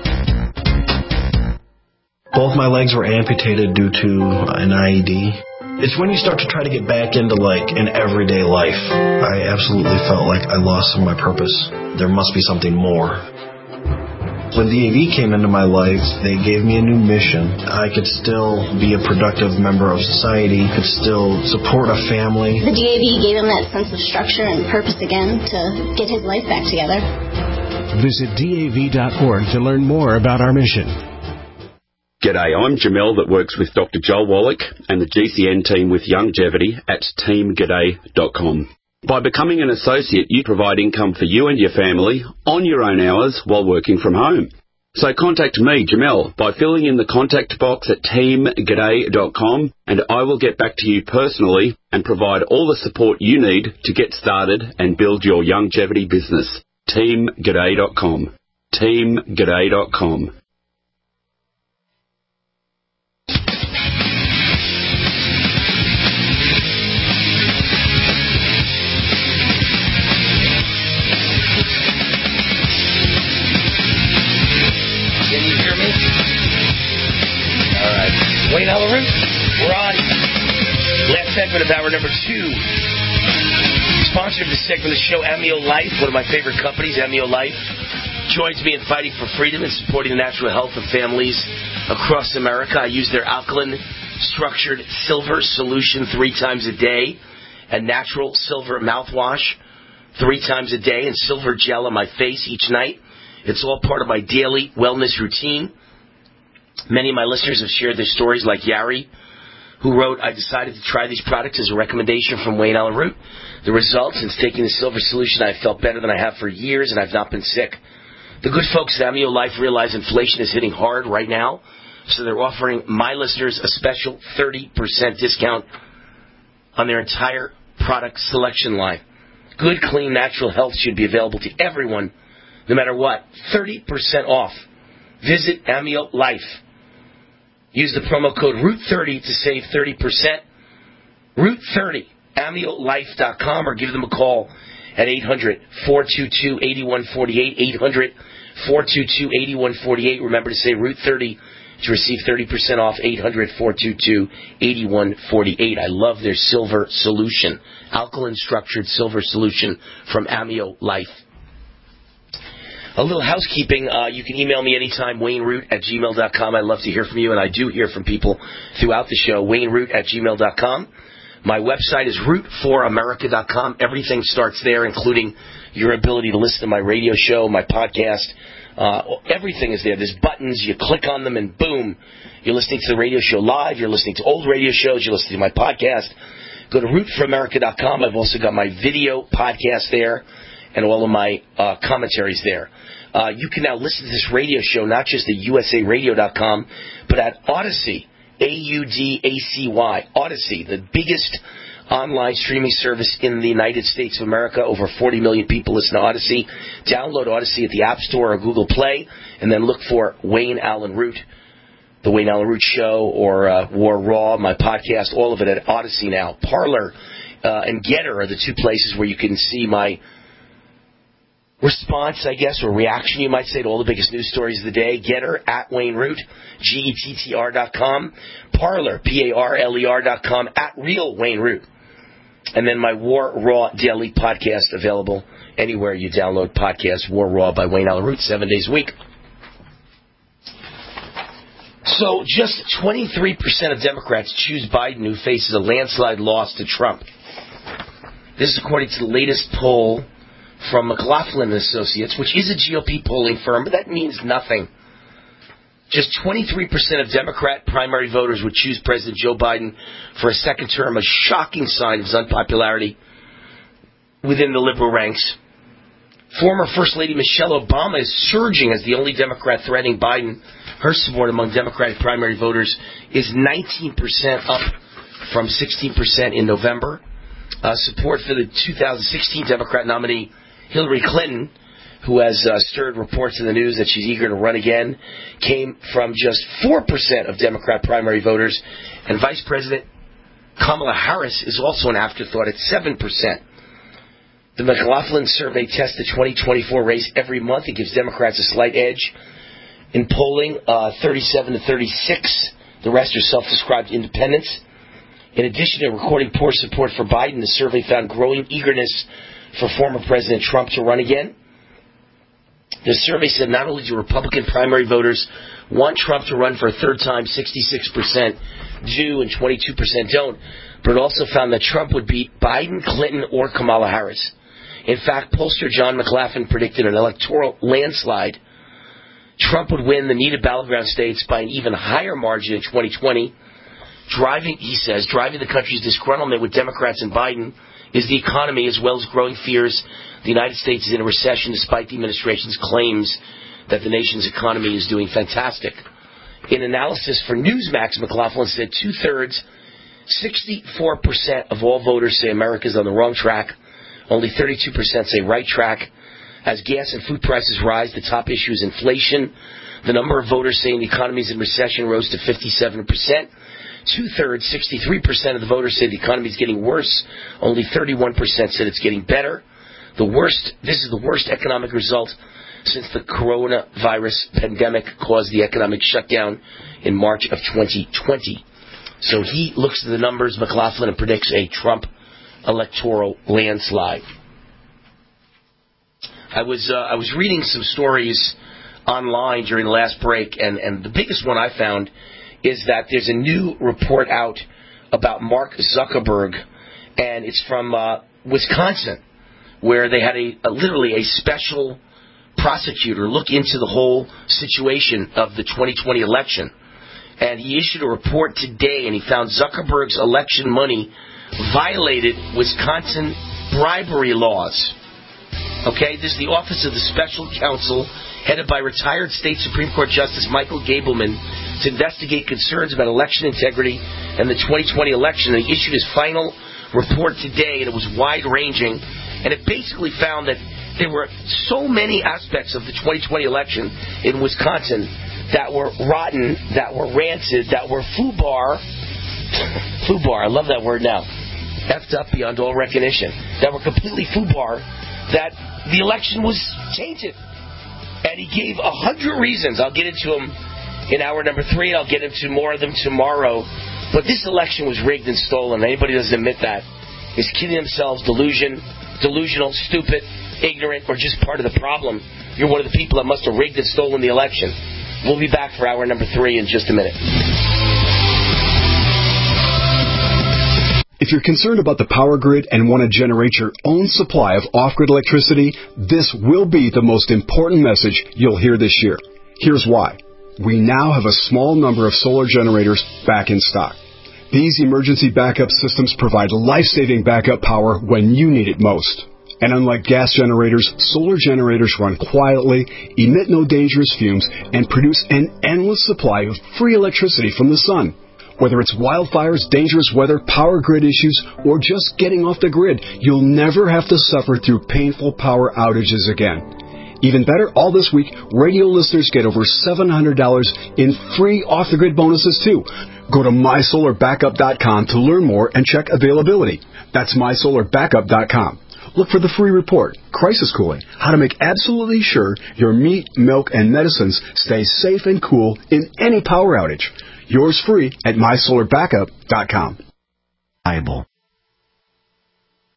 Both my legs were amputated due to an I E D. It's when you start to try to get back into, like, an everyday life. I absolutely felt like I lost some of my purpose. There must be something more. When D A V came into my life, they gave me a new mission. I could still be a productive member of society, could still support a family. The D A V gave him that sense of structure and purpose again to get his life back together. Visit D A V dot org to learn more about our mission. G'day, I'm Jamel that works with Doctor Joel Wallach and the G C N team with Longevity at team g'day dot com. By becoming an associate, you provide income for you and your family on your own hours while working from home. So contact me, Jamel, by filling in the contact box at team g'day dot com, and I will get back to you personally and provide all the support you need to get started and build your longevity business. team g'day dot com. team g'day dot com. Wayne Allyn Root, we're on. Last segment of hour number two. Sponsored this segment of the show, Amio Life, one of my favorite companies, Amio Life, joins me in fighting for freedom and supporting the natural health of families across America. I use their alkaline structured silver solution three times a day, and natural silver mouthwash three times a day, and silver gel on my face each night. It's all part of my daily wellness routine. Many of my listeners have shared their stories, like Yari, who wrote, I decided to try these products as a recommendation from Wayne Allyn Root. The result, since taking the silver solution, I've felt better than I have for years, and I've not been sick. The good folks at Amio Life realize inflation is hitting hard right now, so they're offering my listeners a special thirty percent discount on their entire product selection line. Good, clean, natural health should be available to everyone, no matter what. thirty percent off. Visit Amio Life. Use the promo code root thirty to save thirty percent. root thirty, amio life dot com, or give them a call at eight hundred, four two two, eight one four eight, eight hundred, four two two, eight one four eight. Remember to say root thirty to receive thirty percent off, eight hundred, four two two, eight one four eight. I love their silver solution, alkaline structured silver solution from Amio Life. A little housekeeping. Uh, you can email me anytime, wayne root at gmail dot com. I love to hear from you, and I do hear from people throughout the show. wayne root at gmail dot com. My website is root for america dot com. Everything starts there, including your ability to listen to my radio show, my podcast. Uh, everything is there. There's buttons. You click on them, and boom, you're listening to the radio show live. You're listening to old radio shows. You're listening to my podcast. Go to root for america dot com. I've also got my video podcast there and all of my uh, commentaries there. Uh, you can now listen to this radio show, not just at U S A radio dot com, but at Odyssey, A U D A C Y, Odyssey, the biggest online streaming service in the United States of America. Over forty million people listen to Odyssey. Download Odyssey at the App Store or Google Play, and then look for Wayne Allyn Root, The Wayne Allyn Root Show, or uh, War Raw, my podcast, all of it at Odyssey now. Parler uh, and Getter are the two places where you can see my response, I guess, or reaction, you might say, to all the biggest news stories of the day. Getter, at Wayne Root, G E T T R dot com. Parler, P A R L E R dot com, at Real Wayne Root. And then my War Raw Daily podcast, available anywhere you download podcasts. War Raw by Wayne Allyn Root, seven days a week. So just twenty-three percent of Democrats choose Biden, who faces a landslide loss to Trump. This is according to the latest poll from McLaughlin and Associates, which is a G O P polling firm, but that means nothing. Just twenty-three percent of Democrat primary voters would choose President Joe Biden for a second term, a shocking sign of his unpopularity within the liberal ranks. Former First Lady Michelle Obama is surging as the only Democrat threatening Biden. Her support among Democratic primary voters is nineteen percent, up from sixteen percent in November. Uh, support for the two thousand sixteen Democrat nominee Hillary Clinton, who has uh, stirred reports in the news that she's eager to run again, came from just four percent of Democrat primary voters. And Vice President Kamala Harris is also an afterthought at seven percent. The McLaughlin survey tests the twenty twenty-four race every month. It gives Democrats a slight edge. In polling, uh, thirty-seven to thirty-six, the rest are self-described independents. In addition to recording poor support for Biden, the survey found growing eagerness for former President Trump to run again. The survey said not only do Republican primary voters want Trump to run for a third time, sixty-six percent do and twenty-two percent don't, but it also found that Trump would beat Biden, Clinton, or Kamala Harris. In fact, pollster John McLaughlin predicted an electoral landslide. Trump would win the needed battleground states by an even higher margin in twenty twenty. Driving, he says, driving the country's disgruntlement with Democrats and Biden is the economy, as well as growing fears the United States is in a recession despite the administration's claims that the nation's economy is doing fantastic. In analysis for Newsmax, McLaughlin said two-thirds, sixty-four percent of all voters say America's on the wrong track. Only thirty-two percent say right track. As gas and food prices rise, the top issue is inflation. The number of voters saying the economy is in recession rose to fifty-seven percent. Two-thirds, sixty-three percent of the voters say the economy is getting worse. Only thirty-one percent said it's getting better. The worst, this is the worst economic result since the coronavirus pandemic caused the economic shutdown in March of twenty twenty. So he looks at the numbers, McLaughlin, and predicts a Trump electoral landslide. I was uh, I was reading some stories online during the last break, and, and the biggest one I found is that there's a new report out about Mark Zuckerberg, and it's from uh, Wisconsin, where they had a, a literally a special prosecutor look into the whole situation of the twenty twenty election. And he issued a report today, and he found Zuckerberg's election money violated Wisconsin bribery laws. Okay, this is the Office of the Special Counsel, headed by retired State Supreme Court Justice Michael Gableman, to investigate concerns about election integrity and the twenty twenty election. And he issued his final report today, and it was wide-ranging. And it basically found that there were so many aspects of the twenty twenty election in Wisconsin that were rotten, that were rancid, that were foobar, foobar, I love that word now, effed up beyond all recognition, that were completely foobar, that the election was tainted. And he gave a hundred reasons. I'll get into them in hour number three, and I'll get into more of them tomorrow. But this election was rigged and stolen. Anybody who doesn't admit that is kidding themselves, delusion, delusional, stupid, ignorant, or just part of the problem. You're one of the people that must have rigged and stolen the election. We'll be back for hour number three in just a minute. If you're concerned about the power grid and want to generate your own supply of off-grid electricity, this will be the most important message you'll hear this year. Here's why. We now have a small number of solar generators back in stock. These emergency backup systems provide life-saving backup power when you need it most. And unlike gas generators, solar generators run quietly, emit no dangerous fumes, and produce an endless supply of free electricity from the sun. Whether it's wildfires, dangerous weather, power grid issues, or just getting off the grid, you'll never have to suffer through painful power outages again. Even better, all this week, radio listeners get over seven hundred dollars in free off-the-grid bonuses, too. Go to my solar backup dot com to learn more and check availability. That's my solar backup dot com. Look for the free report, Crisis Cooling, how to make absolutely sure your meat, milk, and medicines stay safe and cool in any power outage. Yours free at my solar backup dot com. Bible.